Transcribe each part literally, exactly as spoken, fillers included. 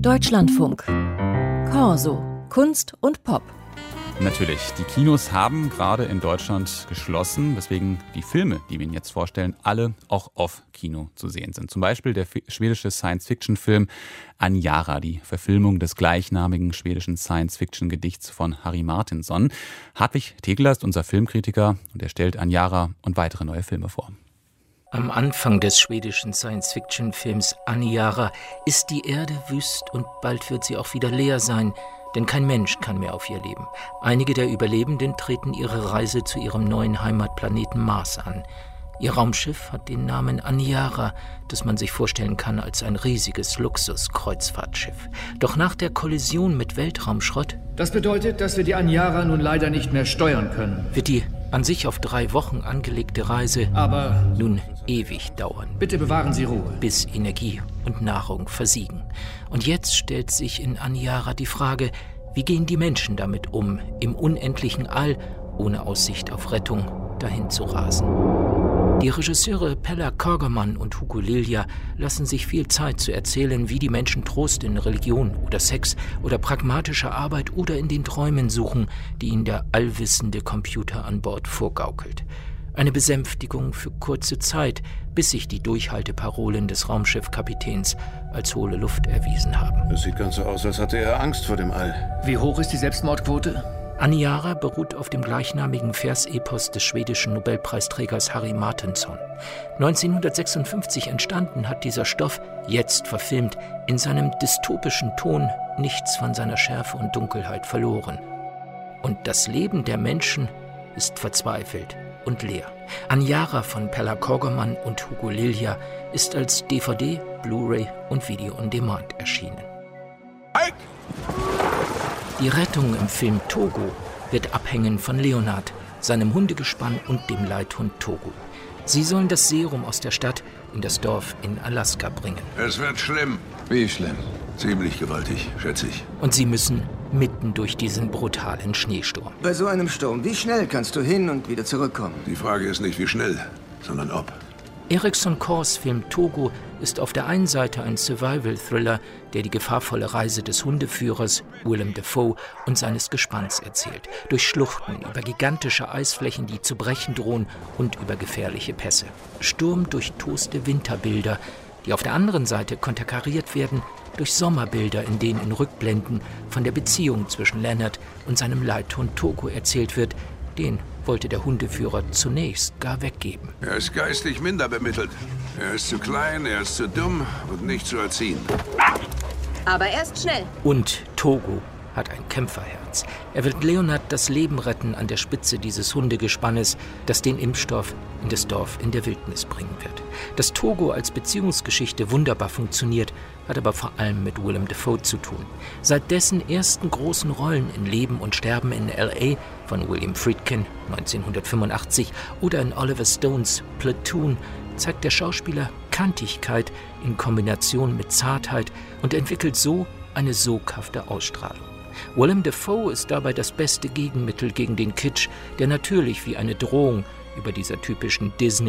Deutschlandfunk. Corso. Kunst und Pop. Natürlich, die Kinos haben gerade in Deutschland geschlossen, weswegen die Filme, die wir Ihnen jetzt vorstellen, alle auch auf Kino zu sehen sind. Zum Beispiel der schwedische Science-Fiction-Film Aniara, die Verfilmung des gleichnamigen schwedischen Science-Fiction-Gedichts von Harry Martinson. Hartwig Tegeler ist unser Filmkritiker und er stellt Aniara und weitere neue Filme vor. Am Anfang des schwedischen Science-Fiction-Films Aniara ist die Erde wüst und bald wird sie auch wieder leer sein. Denn kein Mensch kann mehr auf ihr leben. Einige der Überlebenden treten ihre Reise zu ihrem neuen Heimatplaneten Mars an. Ihr Raumschiff hat den Namen Aniara, das man sich vorstellen kann als ein riesiges Luxus-Kreuzfahrtschiff. Doch nach der Kollision mit Weltraumschrott... Das bedeutet, dass wir die Aniara nun leider nicht mehr steuern können. ...wird die an sich auf drei Wochen angelegte Reise aber nun ewig dauern. Bitte bewahren Sie Ruhe. Bis Energie und Nahrung versiegen. Und jetzt stellt sich in Aniara die Frage, wie gehen die Menschen damit um, im unendlichen All, ohne Aussicht auf Rettung, dahin zu rasen. Die Regisseure Pella Korgerman und Hugo Lilja lassen sich viel Zeit zu erzählen, wie die Menschen Trost in Religion oder Sex oder pragmatischer Arbeit oder in den Träumen suchen, die ihnen der allwissende Computer an Bord vorgaukelt. Eine Besänftigung für kurze Zeit, bis sich die Durchhalteparolen des Raumschiffkapitäns als hohle Luft erwiesen haben. Es sieht ganz so aus, als hatte er Angst vor dem All. Wie hoch ist die Selbstmordquote? Aniara beruht auf dem gleichnamigen Versepos des schwedischen Nobelpreisträgers Harry Martinson. neunzehnhundertsechsundfünfzig entstanden hat dieser Stoff, jetzt verfilmt, in seinem dystopischen Ton nichts von seiner Schärfe und Dunkelheit verloren. Und das Leben der Menschen ist verzweifelt und leer. Aniara von Pella Korgerman und Hugo Lilja ist als D V D, Blu-ray und Video on Demand erschienen. Halt! Die Rettung im Film Togo wird abhängen von Leonard, seinem Hundegespann und dem Leithund Togo. Sie sollen das Serum aus der Stadt in das Dorf in Alaska bringen. Es wird schlimm. Wie schlimm? Ziemlich gewaltig, schätze ich. Und sie müssen mitten durch diesen brutalen Schneesturm. Bei so einem Sturm, wie schnell kannst du hin und wieder zurückkommen? Die Frage ist nicht wie schnell, sondern ob. Ericsson Kors Film Togo ist auf der einen Seite ein Survival-Thriller, der die gefahrvolle Reise des Hundeführers Willem Dafoe und seines Gespanns erzählt. Durch Schluchten, über gigantische Eisflächen, die zu brechen drohen und über gefährliche Pässe. Sturmdurchtoste Winterbilder, die auf der anderen Seite konterkariert werden durch Sommerbilder, in denen in Rückblenden von der Beziehung zwischen Leonard und seinem Leithund Togo erzählt wird. Den wollte der Hundeführer zunächst gar weggeben. Er ist geistig minder bemittelt. Er ist zu klein, er ist zu dumm und nicht zu erziehen. Aber er ist schnell. Und Togo hat ein Kämpferherz. Er wird Leonard das Leben retten an der Spitze dieses Hundegespannes, das den Impfstoff in das Dorf in der Wildnis bringen wird. Dass Togo als Beziehungsgeschichte wunderbar funktioniert, hat aber vor allem mit Willem Dafoe zu tun. Seit dessen ersten großen Rollen in Leben und Sterben in L A von William Friedkin neunzehnhundertfünfundachtzig oder in Oliver Stones Platoon zeigt der Schauspieler Kantigkeit in Kombination mit Zartheit und entwickelt so eine soghafte Ausstrahlung. Willem Dafoe ist dabei das beste Gegenmittel gegen den Kitsch, der natürlich wie eine Drohung über dieser typischen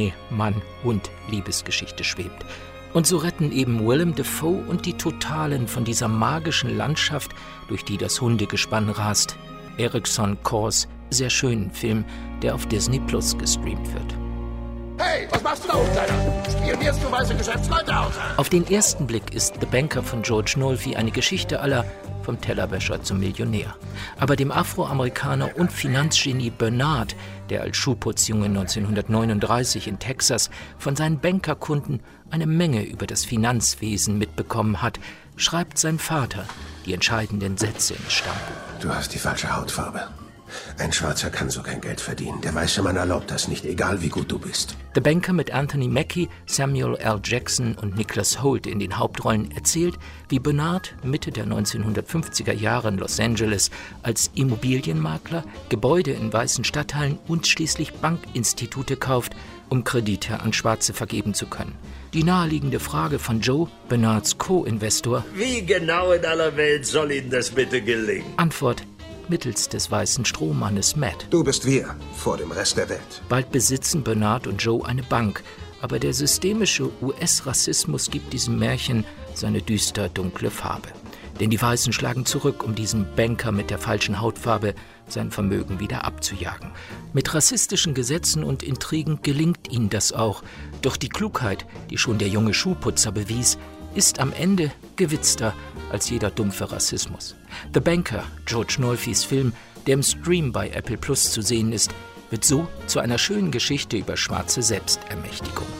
Disney-Mann-Hund-Liebesgeschichte schwebt. Und so retten eben Willem Dafoe und die Totalen von dieser magischen Landschaft, durch die das Hundegespann rast, Ericsson Kors sehr schönen Film, der auf Disney Plus gestreamt wird. Hey, was machst du da oben, Kleiner? Spionierst du weiße Geschäftsleute aus? Auf den ersten Blick ist The Banker von George Nolfi eine Geschichte aller vom Tellerwäscher zum Millionär. Aber dem Afroamerikaner und Finanzgenie Bernard, der als Schuhputzjunge neunzehnhundertneununddreißig in Texas von seinen Bankerkunden eine Menge über das Finanzwesen mitbekommen hat, schreibt sein Vater die entscheidenden Sätze ins Stammbuch. Du hast die falsche Hautfarbe. Ein Schwarzer kann so kein Geld verdienen. Der weiße Mann erlaubt das nicht, egal wie gut du bist. The Banker mit Anthony Mackie, Samuel L. Jackson und Nicholas Hoult in den Hauptrollen erzählt, wie Bernard Mitte der neunzehnhundertfünfziger Jahre in Los Angeles als Immobilienmakler Gebäude in weißen Stadtteilen und schließlich Bankinstitute kauft, um Kredite an Schwarze vergeben zu können. Die naheliegende Frage von Joe, Bernards Co-Investor: Wie genau in aller Welt soll Ihnen das bitte gelingen? Antwort: mittels des weißen Strohmannes Matt. Du bist wir, vor dem Rest der Welt. Bald besitzen Bernard und Joe eine Bank, aber der systemische U S-Rassismus gibt diesem Märchen seine düster dunkle Farbe. Denn die Weißen schlagen zurück, um diesem Banker mit der falschen Hautfarbe sein Vermögen wieder abzujagen. Mit rassistischen Gesetzen und Intrigen gelingt ihnen das auch. Doch die Klugheit, die schon der junge Schuhputzer bewies, ist am Ende gewitzter als jeder dumpfe Rassismus. The Banker, George Nolfys Film, der im Stream bei Apple Plus zu sehen ist, wird so zu einer schönen Geschichte über schwarze Selbstermächtigung.